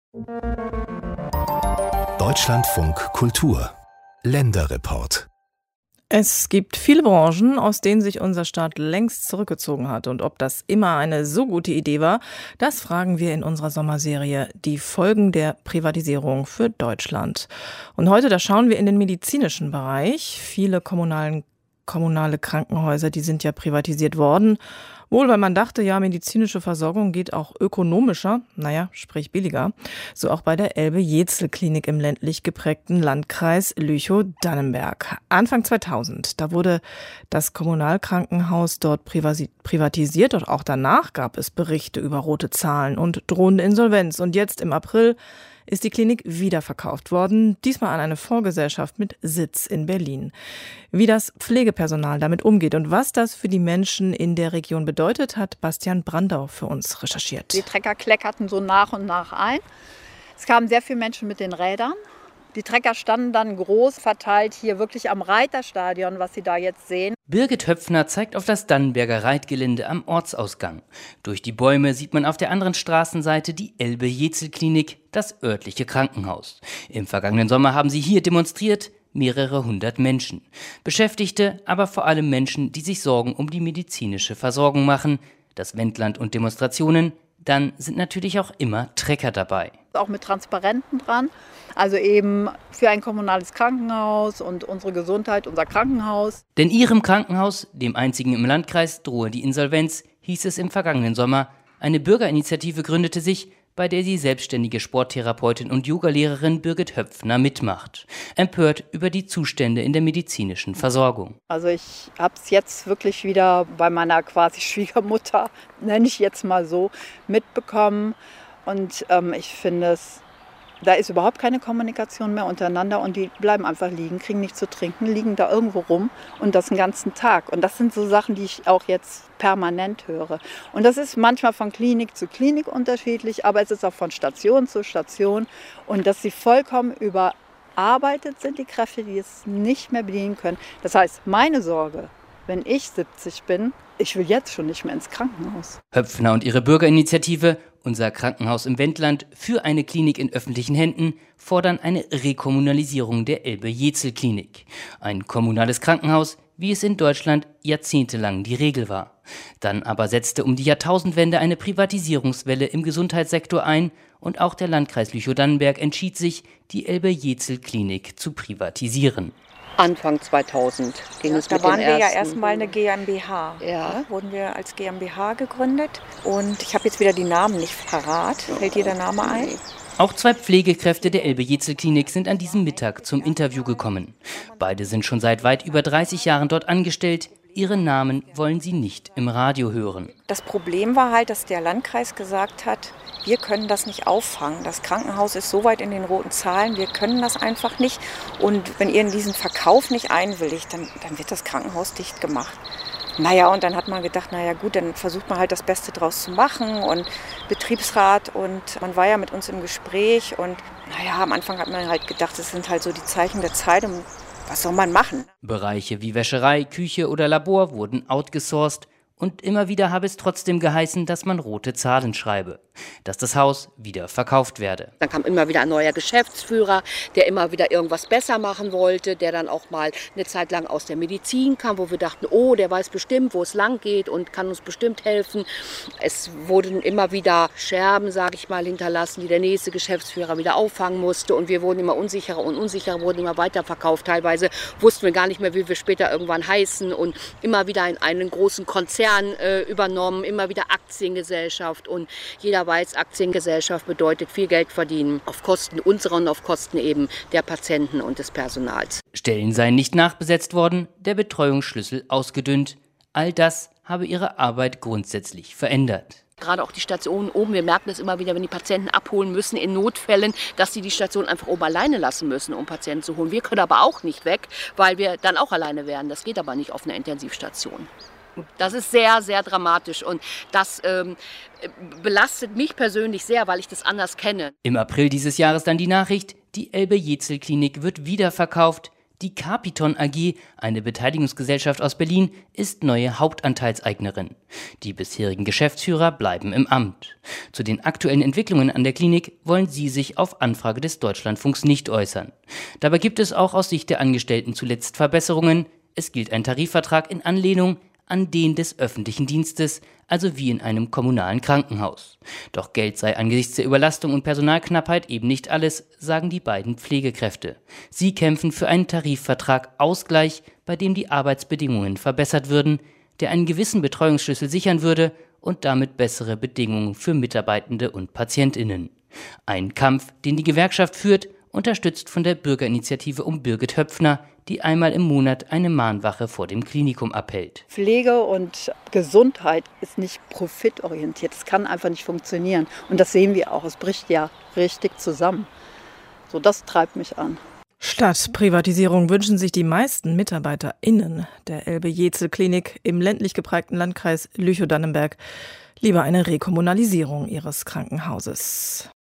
Deutschlandfunk Kultur Länderreport. Es gibt viele Branchen, aus denen sich unser Staat längst zurückgezogen hat. Und ob das immer eine so gute Idee war, das fragen wir in unserer Sommerserie Die Folgen der Privatisierung für Deutschland. Und heute, da schauen wir in den medizinischen Bereich. Viele kommunale Krankenhäuser, die sind ja privatisiert worden. Wohl, weil man dachte, ja, medizinische Versorgung geht auch ökonomischer, sprich billiger. So auch bei der Elbe-Jezel-Klinik im ländlich geprägten Landkreis Lüchow-Dannenberg. Anfang 2000, da wurde das Kommunalkrankenhaus dort privatisiert und auch danach gab es Berichte über rote Zahlen und drohende Insolvenz. Und jetzt im April ist die Klinik wiederverkauft worden, diesmal an eine Fondsgesellschaft mit Sitz in Berlin. Wie das Pflegepersonal damit umgeht und was das für die Menschen in der Region bedeutet, hat Bastian Brandau für uns recherchiert. Die Trecker kleckerten so nach und nach ein. Es kamen sehr viele Menschen mit den Rädern. Die Trecker standen dann groß verteilt hier wirklich am Reiterstadion, was Sie da jetzt sehen. Birgit Höpfner zeigt auf das Dannenberger Reitgelände am Ortsausgang. Durch die Bäume sieht man auf der anderen Straßenseite die Elbe-Jezel-Klinik, das örtliche Krankenhaus. Im vergangenen Sommer haben sie hier demonstriert, mehrere hundert Menschen. Beschäftigte, aber vor allem Menschen, die sich Sorgen um die medizinische Versorgung machen. Das Wendland und Demonstrationen, dann sind natürlich auch immer Trecker dabei. Auch mit Transparenten dran, also eben für ein kommunales Krankenhaus und unsere Gesundheit, unser Krankenhaus. Denn ihrem Krankenhaus, dem einzigen im Landkreis, drohe die Insolvenz, hieß es im vergangenen Sommer. Eine Bürgerinitiative gründete sich, bei der die selbstständige Sporttherapeutin und Yogalehrerin Birgit Höpfner mitmacht. Empört über die Zustände in der medizinischen Versorgung. Also ich habe es jetzt wirklich wieder bei meiner quasi Schwiegermutter, nenne ich jetzt mal so, mitbekommen. Und ich finde da ist überhaupt keine Kommunikation mehr untereinander und die bleiben einfach liegen, kriegen nichts zu trinken, liegen da irgendwo rum und das den ganzen Tag. Und das sind so Sachen, die ich auch jetzt permanent höre. Und das ist manchmal von Klinik zu Klinik unterschiedlich, aber es ist auch von Station zu Station. Und dass sie vollkommen überarbeitet sind, die Kräfte, die es nicht mehr bedienen können. Das heißt, meine Sorge, wenn ich 70 bin, ich will jetzt schon nicht mehr ins Krankenhaus. Höpfner und ihre Bürgerinitiative Unser Krankenhaus im Wendland für eine Klinik in öffentlichen Händen fordern eine Rekommunalisierung der Elbe-Jezel-Klinik. Ein kommunales Krankenhaus, wie es in Deutschland jahrzehntelang die Regel war. Dann aber setzte um die Jahrtausendwende eine Privatisierungswelle im Gesundheitssektor ein und auch der Landkreis Lüchow-Dannenberg entschied sich, die Elbe-Jezel-Klinik zu privatisieren. Anfang 2000 ging es mit den ersten. Da waren wir ja erstmal eine GmbH. Ja. Wurden wir als GmbH gegründet. Und ich habe jetzt wieder die Namen nicht parat. Fällt dir der Name ein? Auch zwei Pflegekräfte der Elbe-Jezel-Klinik sind an diesem Mittag zum Interview gekommen. Beide sind schon seit weit über 30 Jahren dort angestellt. Ihre Namen wollen sie nicht im Radio hören. Das Problem war halt, dass der Landkreis gesagt hat, wir können das nicht auffangen. Das Krankenhaus ist so weit in den roten Zahlen, wir können das einfach nicht. Und wenn ihr in diesen Verkauf nicht einwilligt, dann wird das Krankenhaus dicht gemacht. Und dann hat man gedacht, gut, dann versucht man halt das Beste draus zu machen und Betriebsrat und man war ja mit uns im Gespräch und am Anfang hat man halt gedacht, das sind halt so die Zeichen der Zeit und was soll man machen? Bereiche wie Wäscherei, Küche oder Labor wurden outgesourced und immer wieder habe es trotzdem geheißen, dass man rote Zahlen schreibe, dass das Haus wieder verkauft werde. Dann kam immer wieder ein neuer Geschäftsführer, der immer wieder irgendwas besser machen wollte, der dann auch mal eine Zeit lang aus der Medizin kam, wo wir dachten, oh, der weiß bestimmt, wo es lang geht und kann uns bestimmt helfen. Es wurden immer wieder Scherben, sage ich mal, hinterlassen, die der nächste Geschäftsführer wieder auffangen musste und wir wurden immer unsicherer und unsicherer, wurden immer weiter verkauft. Teilweise wussten wir gar nicht mehr, wie wir später irgendwann heißen und immer wieder in einen großen Konzern übernommen, immer wieder Aktiengesellschaft und jeder weiß, Aktiengesellschaft bedeutet viel Geld verdienen auf Kosten unserer und auf Kosten eben der Patienten und des Personals. Stellen seien nicht nachbesetzt worden, der Betreuungsschlüssel ausgedünnt. All das habe ihre Arbeit grundsätzlich verändert. Gerade auch die Stationen oben, wir merken das immer wieder, wenn die Patienten abholen müssen in Notfällen, dass sie die Station einfach oben alleine lassen müssen, um Patienten zu holen. Wir können aber auch nicht weg, weil wir dann auch alleine wären. Das geht aber nicht auf einer Intensivstation. Das ist sehr, sehr dramatisch und das belastet mich persönlich sehr, weil ich das anders kenne. Im April dieses Jahres dann die Nachricht, die Elbe-Jezel-Klinik wird wiederverkauft. Die Capiton AG, eine Beteiligungsgesellschaft aus Berlin, ist neue Hauptanteilseignerin. Die bisherigen Geschäftsführer bleiben im Amt. Zu den aktuellen Entwicklungen an der Klinik wollen sie sich auf Anfrage des Deutschlandfunks nicht äußern. Dabei gibt es auch aus Sicht der Angestellten zuletzt Verbesserungen. Es gilt ein Tarifvertrag in Anlehnung an den des öffentlichen Dienstes, also wie in einem kommunalen Krankenhaus. Doch Geld sei angesichts der Überlastung und Personalknappheit eben nicht alles, sagen die beiden Pflegekräfte. Sie kämpfen für einen Tarifvertrag Ausgleich, bei dem die Arbeitsbedingungen verbessert würden, der einen gewissen Betreuungsschlüssel sichern würde und damit bessere Bedingungen für Mitarbeitende und PatientInnen. Ein Kampf, den die Gewerkschaft führt, unterstützt von der Bürgerinitiative um Birgit Höpfner, die einmal im Monat eine Mahnwache vor dem Klinikum abhält. Pflege und Gesundheit ist nicht profitorientiert. Es kann einfach nicht funktionieren. Und das sehen wir auch. Es bricht ja richtig zusammen. So, das treibt mich an. Statt Privatisierung wünschen sich die meisten MitarbeiterInnen der Elbe-Jezel-Klinik im ländlich geprägten Landkreis Lüchow-Dannenberg lieber eine Rekommunalisierung ihres Krankenhauses.